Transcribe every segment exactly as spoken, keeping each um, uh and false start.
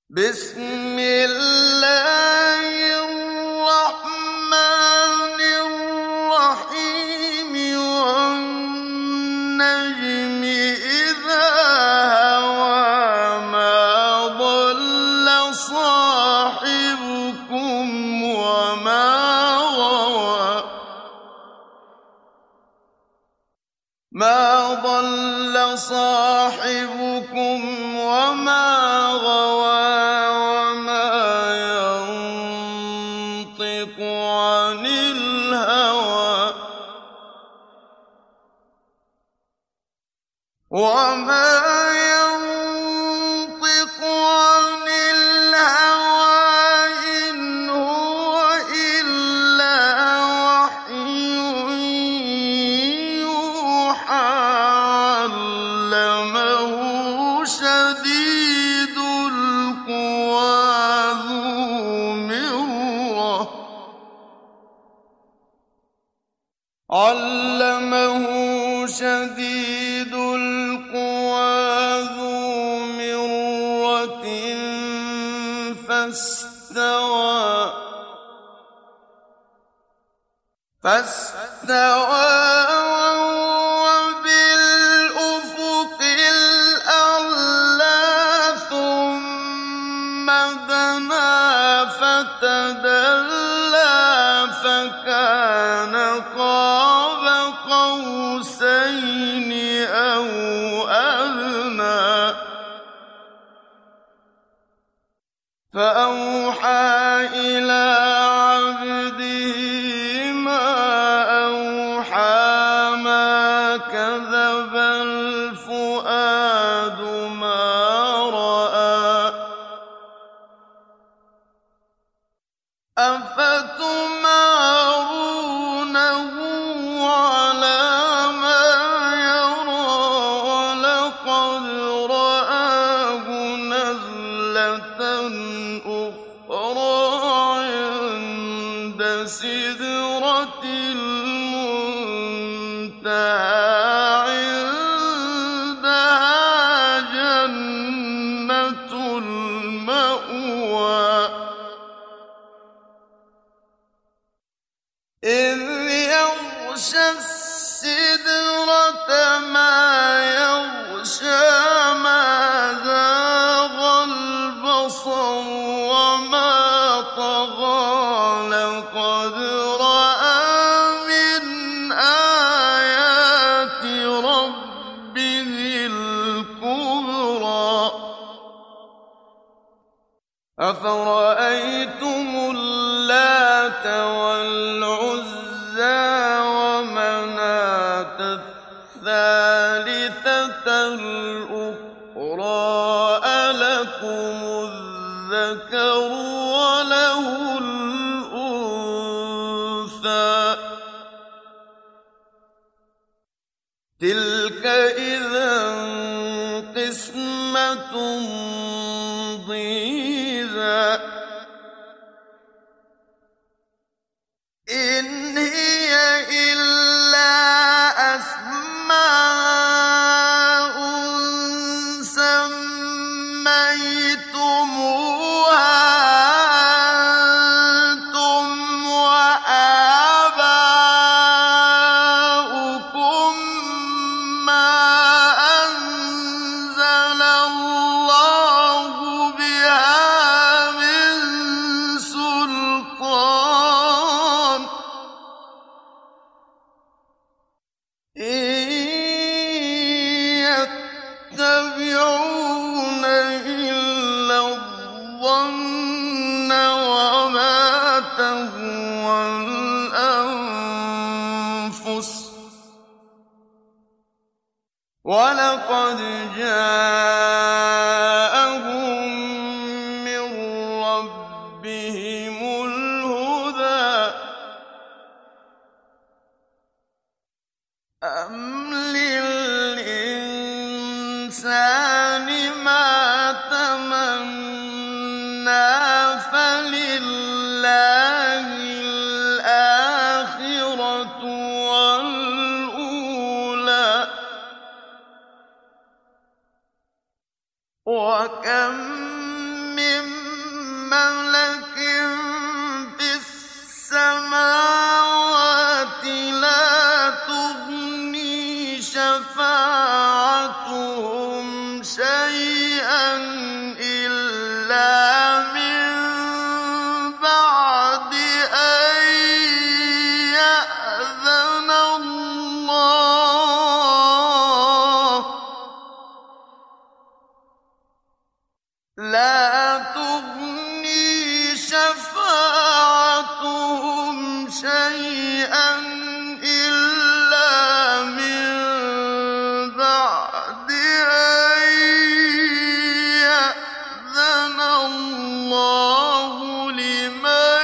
بسم الله الرحمن الرحيم والنجم إذا هوى ما ضل صاحبكم وما غوى ما ضل صاحبكم وما غوى عن الهوى وما ينطق عن الهوى إن هو إلا وحي يوحى علمه شديد القوى علمه شديد القوى ذو مرة فاستوى فاستوى وهو بالأفق الأعلى ثم دنا فتدلى فكان قاب قوسين أو أدنى فأوحى إلى عبده ما أوحى ما كذب الفؤاد ما رأى أفتمارونه على ما يرى ولقد رآه نزلة أخرى عند سدرة المنتهى عندها جنة المأوى إذ يغشى السدرة ما يغشى ما زاغ البصر وما طغى لقد رأى من آيات ربه الكبرى أفرأيتم اللات والعزى ومناة الثالثة الأخرى ألكم الذكر وله الأنثى تلك إذا قسمة ضيزى إن هي إلا أسماء سميتموها أنتم وآباؤكم ما أنزل الله بها من سلطان إن يتبعون إلا الظن وما تهوى الأنفس ولقد جاءهم من ربهم الهدى أم للإنسان ما تمنى فلله الآخرة والأولى وكم من لا تغني شفاعتهم شيئا إلا من بعد أن يأذن الله لمن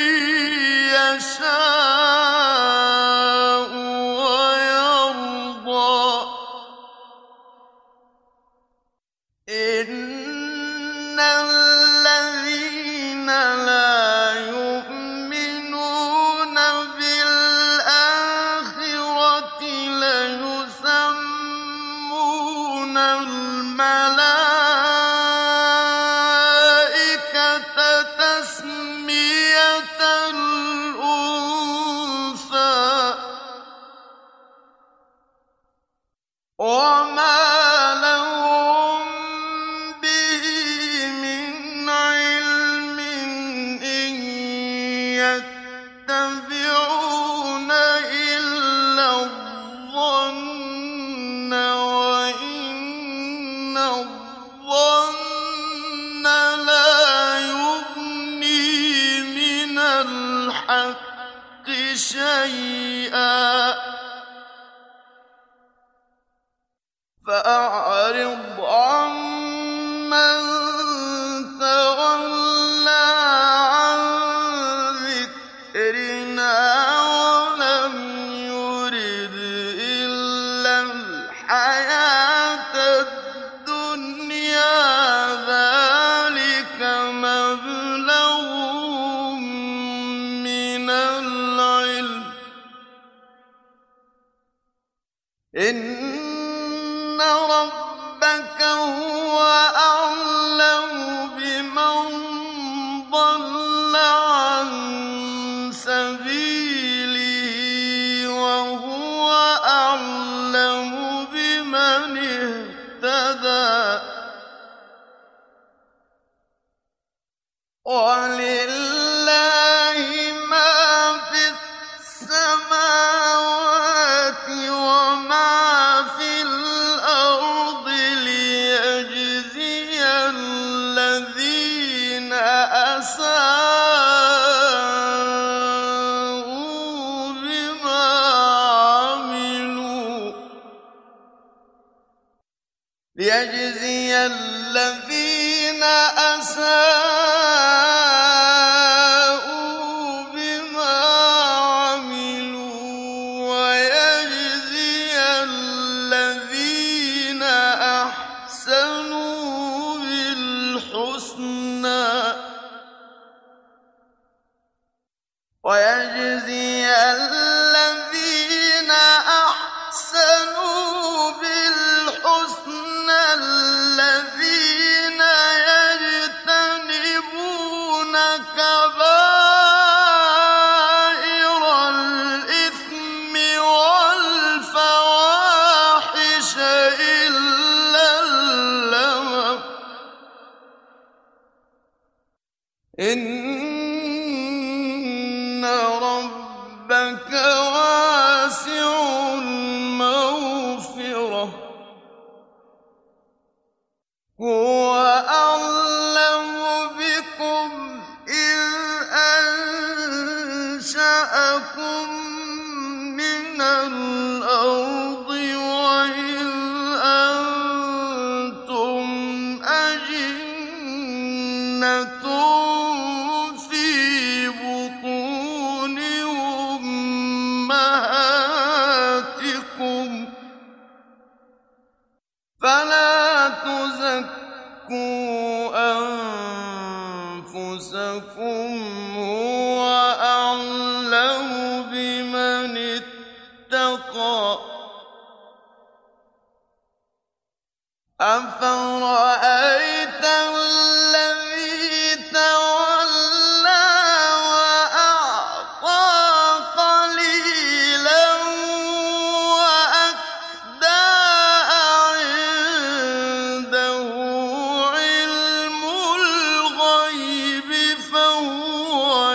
يشاء ويرضى. إن الذين لا يؤمنون بالآخرة ليسمون الملائكة تسمية الأنثى وما لهم به من علم إن يتبعون إلا الظن وإن الظن لا يغني من الحق شيئا. فأعرض عمن تولى عن ذكرنا ولم يرد إلا الحياة الدنيا ذلك مبلغهم من العلم. إن ربك هو أعلم بمن ضل عن سبيله وهو أعلم بمن اهتدى. ولله ما في السماوات وما في الأرض ليجزي الذين أساءوا بما عملوا ليجزي الذين أساءوا بما عملوا ويجزي الذين أحسنوا بالحسنى ويجزي الذين أحسنوا بالحسنى الذين يجتنبون كبائر الإثم والفواحش إلا اللمم. إن ربك واسع المغفرة هو أعلم بكم إذ أنشأكم من الأرض وإذ أنتم أجنة في بطون أمهاتكم فلا تزكوا أنفسكم هو أعلم بمن اتقى. أفرأيت الذي تولى وأعطى قليلا وأكدى عنده علم الغيب فهو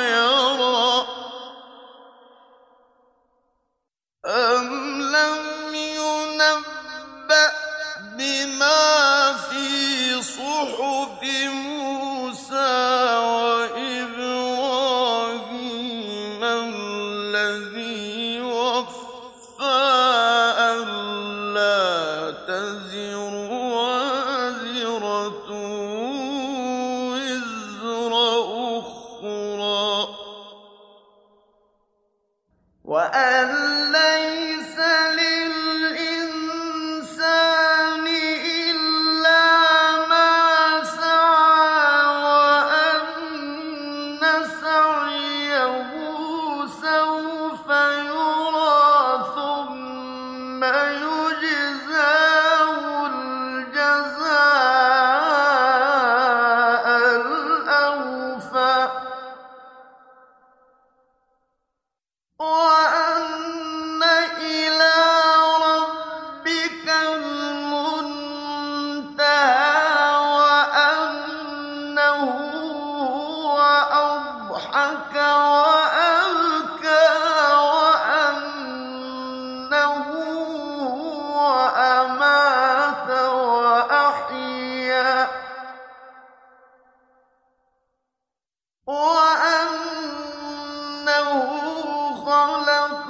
وأنه خلق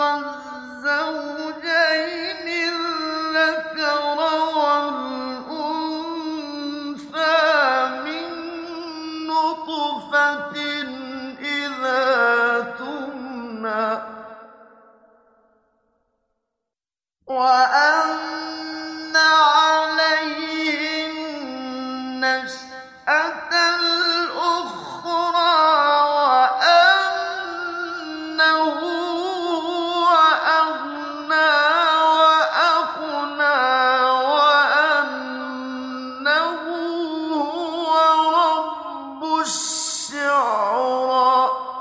الزوجين الذكر والأنثى من نطفة إذا تمنى وأن عليه النشأة الأخرى وأنه هو أغنى وأقنى وأنه هو رب الشعرى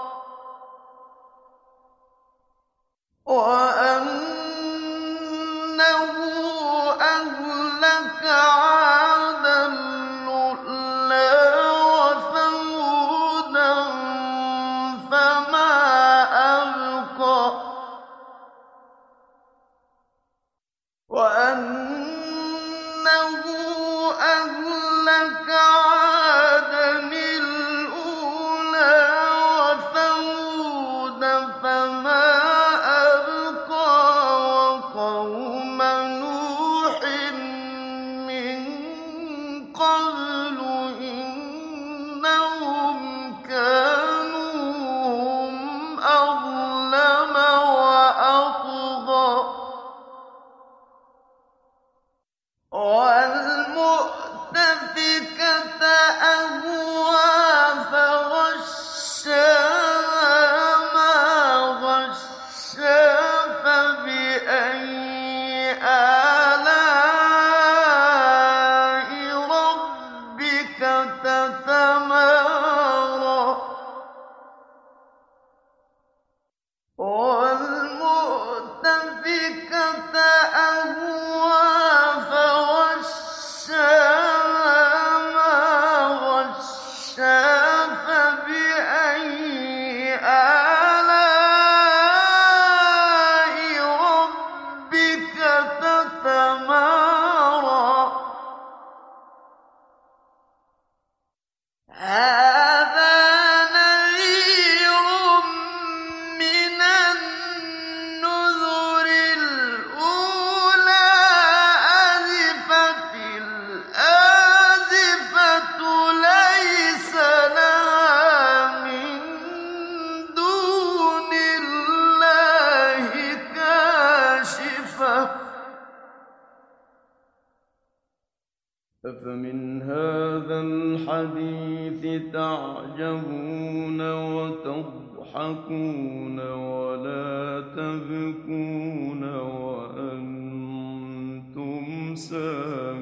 وأنه أهلك عادا الأولى وثمودا فما أبقى وأنه أهلك عادا الأولى وثمودا فما أبقى وقوم نوح من قبل إنهم كانوا هم أظلم وأطغى والمؤتفكة أهوى فغشاها ما غشا فبأي آلاء ربك تتمارى والمؤتفكة أهوى فغشاها ما غشا فبأي آلاء ربك تتمارى هذا نذير من النذر الأولى أزفت الآزفة ليس لها من دون الله كاشفة أفمن هذا الحديث تعجبون وتضحكون ولا تبكون وأنتم سامدون